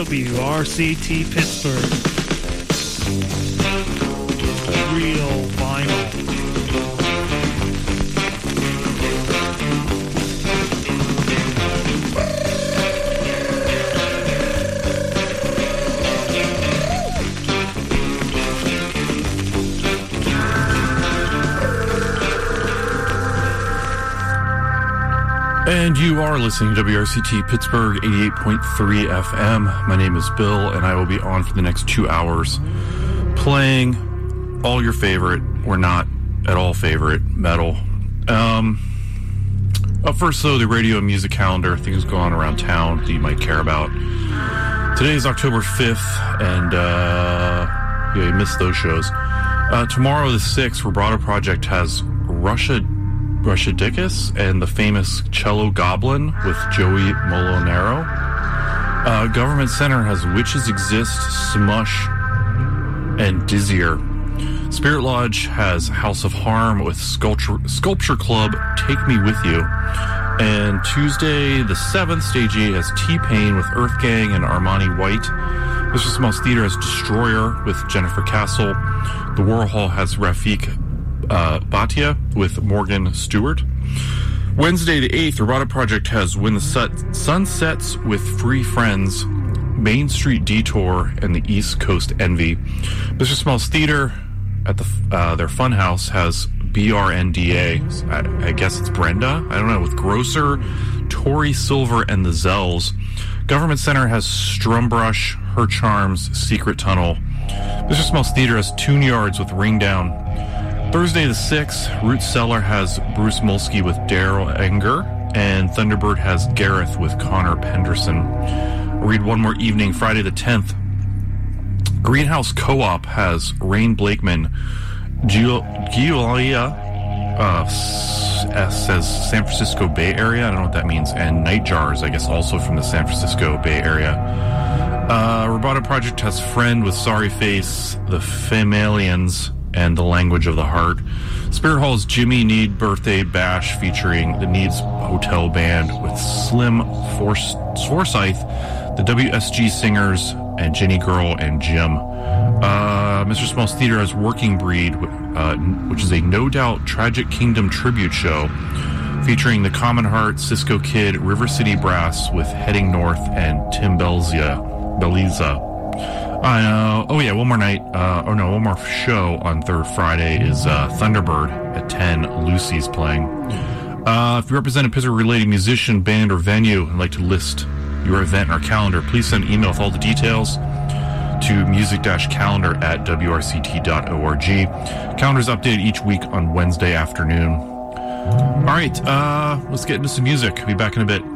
WRCT Pittsburgh. Real vinyl. And you are listening to WRCT Pittsburgh 88.3 FM. My name is Bill, and I will be on for the next 2 hours playing all your favorite, or not at all favorite, metal. Up first, though, the radio and music calendar, things going on around town that you might care about. Today is October 5th, and yeah, you missed those shows. Tomorrow, the 6th, Vibrato Project has Russia Dickus and the famous Cello Goblin with Joey Molinaro. Government Center has Witches Exist, Smush, and Dizzier. Spirit Lodge has House of Harm with Sculpture Club, Take Me With You. And Tuesday, the 7th, Stage 8 has T-Pain with Earth Gang and Armani White. Mr. Smalls Theater has Destroyer with Jennifer Castle. The Warhol has Rafik Bhatia with Morgan Stewart. Wednesday the 8th, Vibrato Project has When the Sun Sets with Free Friends, Main Street Detour, and the East Coast Envy. Mr. Smalls Theater at their Funhouse has BRNDA, I guess it's Brenda, I don't know, with Grosser, Tori Silver, and the Zells. Government Center has Strumbrush, Her Charms, Secret Tunnel. Mr. Smalls Theater has Tune Yards with Ring Down. Thursday the 6th, Root Cellar has Bruce Molsky with Daryl Enger, and Thunderbird has Gareth with Connor Penderson. I'll read one more evening, Friday the 10th. Greenhouse Co-op has Rain Blakeman, Giulia, says San Francisco Bay Area, I don't know what that means, and Night Jars, I guess also from the San Francisco Bay Area. Vibrato Project has Friend with Sorry Face, The Famalians, and The Language of the Heart. Spirit Hall's Jimmy Need Birthday Bash featuring the Needs Hotel Band with Slim Forsyth, the WSG Singers, and Jenny Girl and Jim. Mr. Smalls Theater has Working Breed, which is a No Doubt Tragic Kingdom tribute show featuring the Common Heart, Cisco Kid, River City Brass with Heading North, and Tim Belza. Oh yeah, one more night, one more show on Friday is Thunderbird at 10. Lucy's playing. If you represent a Pittsburgh-related musician, band, or venue and like to list your event in our calendar, please send an email with all the details to music-calendar@wrct.org. Calendar's updated each week on Wednesday afternoon. All right, let's get into some music. I'll be back in a bit.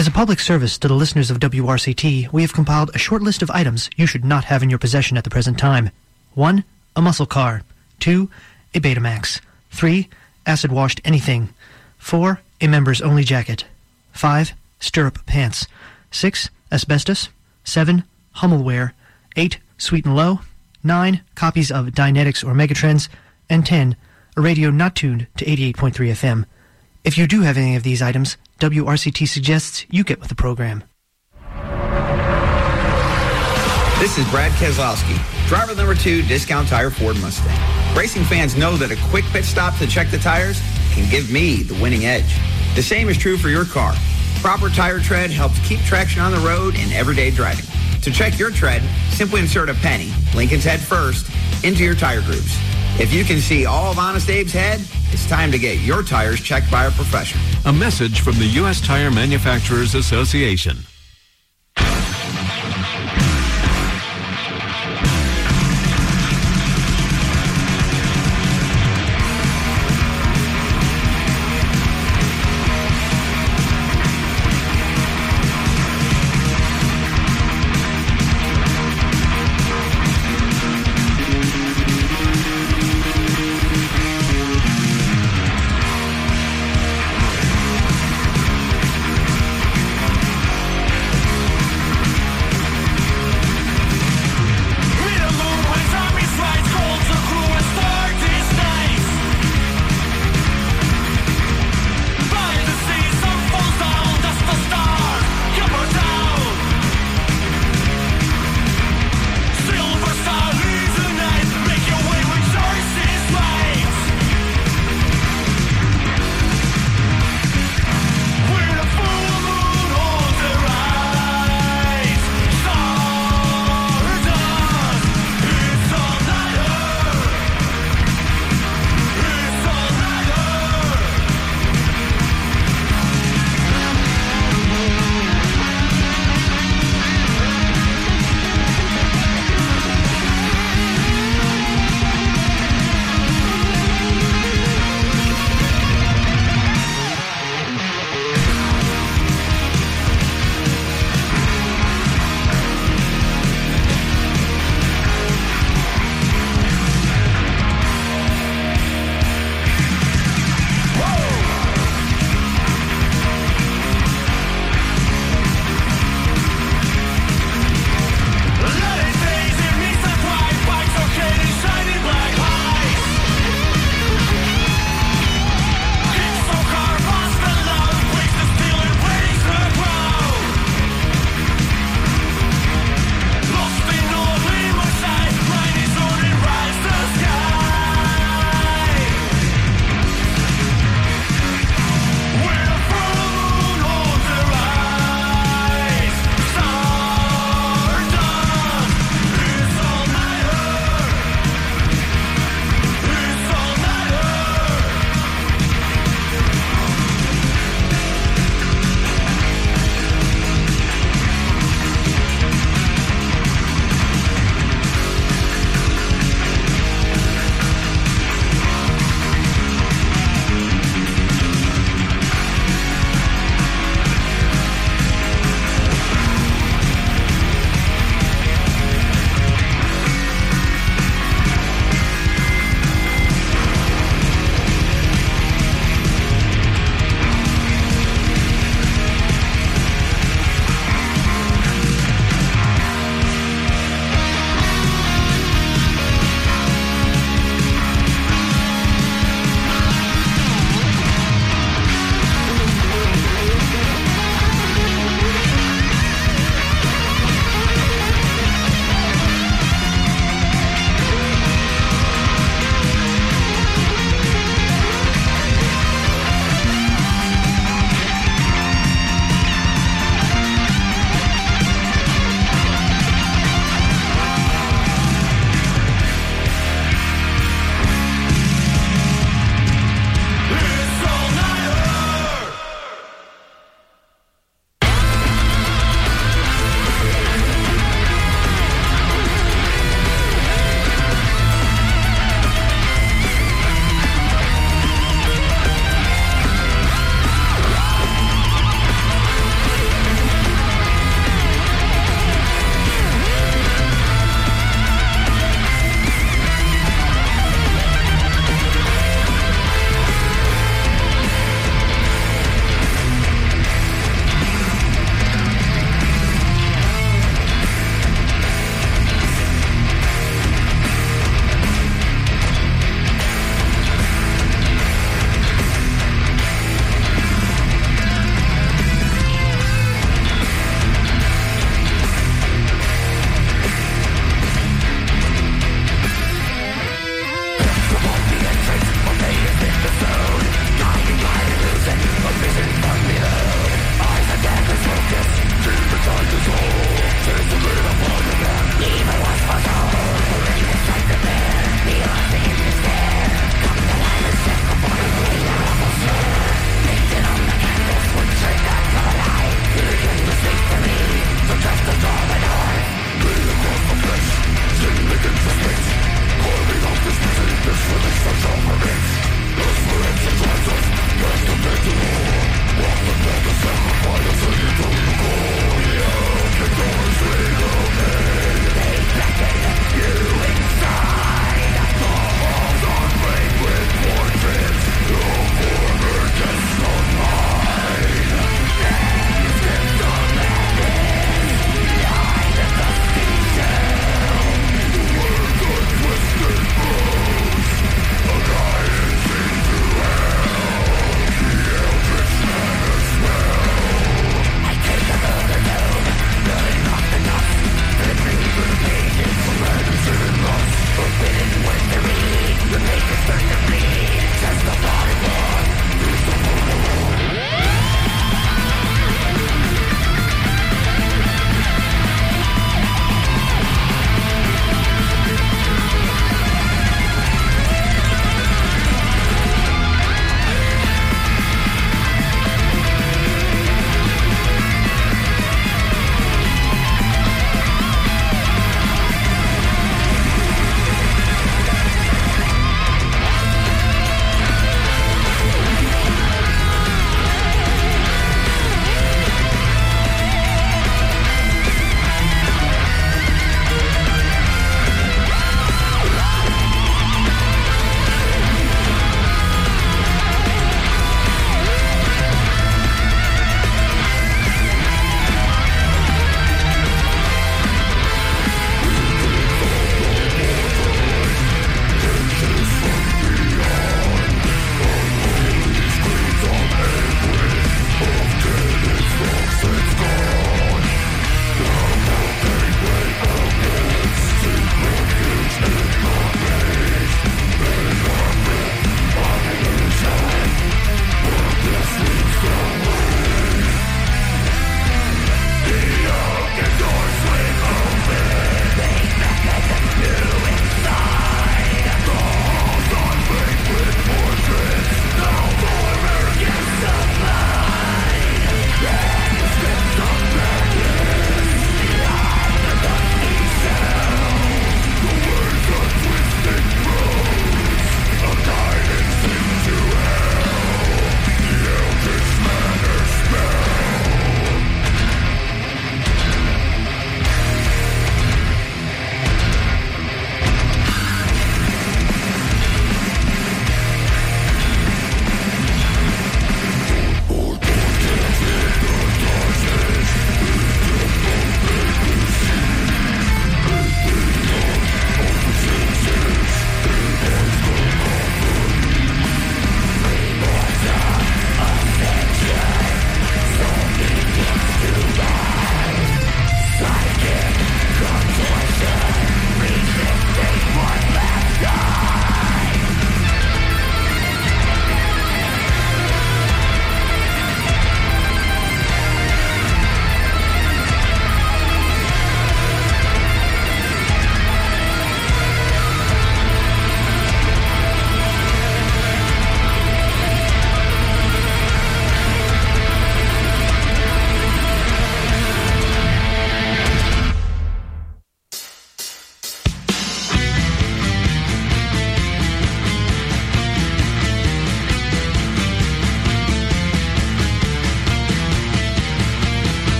As a public service to the listeners of WRCT, we have compiled a short list of items you should not have in your possession at the present time. 1. A muscle car. 2. A Betamax. 3. Acid-washed anything. 4. A members-only jacket. 5. Stirrup pants. 6. Asbestos. 7. Hummelware. 8. Sweet and Low. 9. Copies of Dynetics or Megatrends. And 10. A radio not tuned to 88.3 FM. If you do have any of these items, WRCT suggests you get with the program. This is Brad Keselowski, driver number 2, Discount Tire Ford Mustang. Racing fans know that a quick pit stop to check the tires can give me the winning edge. The same is true for your car. Proper tire tread helps keep traction on the road in everyday driving. To check your tread, simply insert a penny, Lincoln's head first, into your tire grooves. If you can see all of Honest Abe's head, it's time to get your tires checked by a professional. A message from the U.S. Tire Manufacturers Association.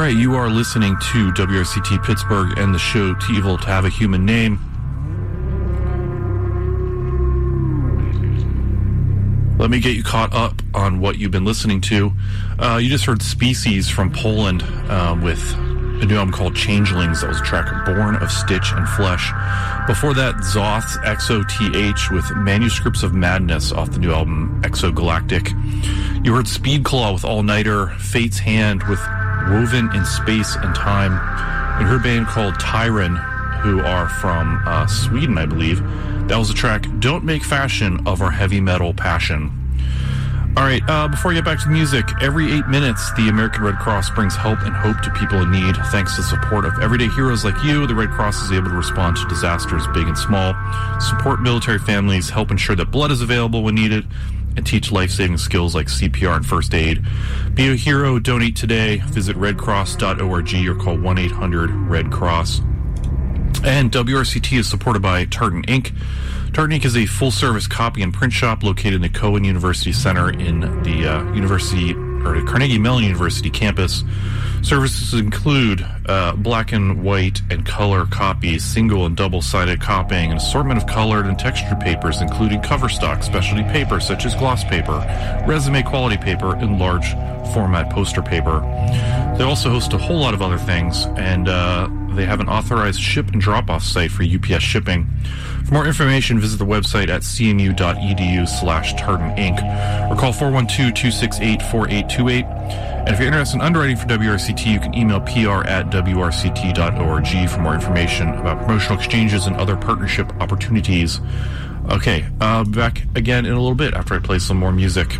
right, you are listening to WRCT Pittsburgh and the show Too Evil to Have a Human Name. Let me get you caught up on what you've been listening to. You just heard Species from Poland with a new album called Changelings. That was a track Born of Stitch and Flesh. Before that, Zoth's XOTH with Manuscripts of Madness off the new album Exogalactic. You heard Speedclaw with All Nighter, Fate's Hand with Woven in Space and Time, and her band called Tyran, who are from Sweden, I believe. That was the track Don't Make Fashion of Our Heavy Metal Passion. All right, before we get back to the music, every 8 minutes, the American Red Cross brings help and hope to people in need. Thanks to the support of everyday heroes like you, the Red Cross is able to respond to disasters big and small, support military families, help ensure that blood is available when needed, and teach life-saving skills like CPR and first aid. Be a hero, donate today, visit redcross.org or call 1-800-RED-CROSS. And WRCT is supported by Tartan Inc. Tartan Inc. is a full-service copy and print shop located in the Cohen University Center in the Carnegie Mellon University campus. Services include black and white and color copies, single and double-sided copying, an assortment of colored and textured papers, including cover stock, specialty paper such as gloss paper, resume quality paper, and large format poster paper. They also host a whole lot of other things, and they have an authorized ship and drop-off site for UPS shipping. For more information, visit the website at cmu.edu/Tartan Inc. or call 412-268-4828. And if you're interested in underwriting for WRCT, you can email pr@wrct.org for more information about promotional exchanges and other partnership opportunities. Okay, back again in a little bit after I play some more music.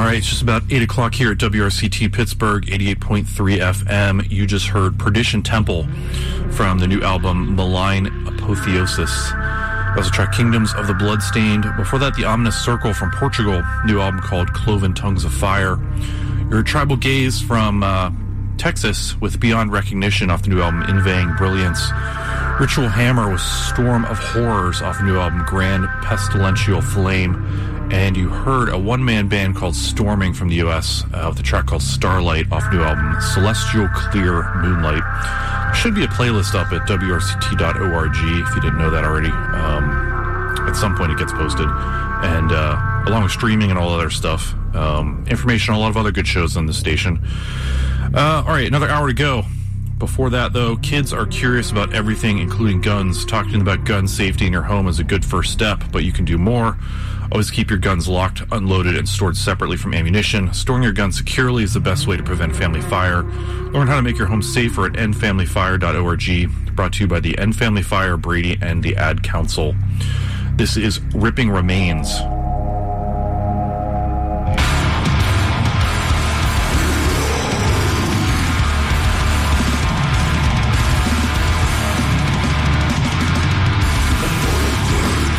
right, it's just about 8 o'clock here at WRCT Pittsburgh, 88.3 FM. You just heard Perdition Temple from the new album Malign Apotheosis. That was the track Kingdoms of the Bloodstained. Before that, The Ominous Circle from Portugal, new album called Cloven Tongues of Fire. Your Tribal Gaze from Texas with Beyond Recognition off the new album Inveighing Brilliance. Ritual Hammer with Storm of Horrors off the new album Grand Pestilential Flame. And you heard a one-man band called Storming from the U.S. With a track called Starlight off new album Celestial Clear Moonlight. There should be a playlist up at wrct.org if you didn't know that already. At some point it gets posted. And along with streaming and all other stuff. Information on a lot of other good shows on this station. All right, another hour to go. Before that, though, kids are curious about everything, including guns. Talking to them about gun safety in your home is a good first step, but you can do more. Always keep your guns locked, unloaded, and stored separately from ammunition. Storing your guns securely is the best way to prevent family fire. Learn how to make your home safer at endfamilyfire.org. Brought to you by the End Family Fire, Brady, and the Ad Council. This is Ripping Remains.